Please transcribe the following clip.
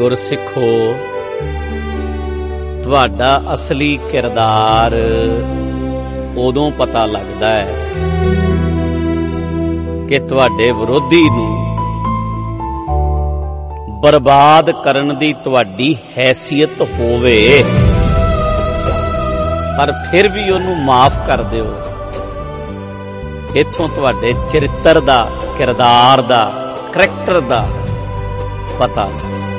ਗੁਰਸਿੱਖੋ, ਤੁਹਾਡਾ ਅਸਲੀ ਕਿਰਦਾਰ ਉਦੋਂ ਪਤਾ ਲੱਗਦਾ ਹੈ ਕਿ ਤੁਹਾਡੇ ਵਿਰੋਧੀ ਨੂੰ ਬਰਬਾਦ ਕਰਨ ਦੀ ਤੁਹਾਡੀ ਹੈਸੀਅਤ ਹੋਵੇ, ਪਰ ਫਿਰ ਵੀ ਉਹਨੂੰ ਮਾਫ ਕਰ ਦਿਓ। ਇੱਥੋਂ ਤੁਹਾਡੇ ਚਰਿੱਤਰ ਦਾ, ਕਿਰਦਾਰ ਦਾ, ਕਰੈਕਟਰ ਦਾ ਪਤਾ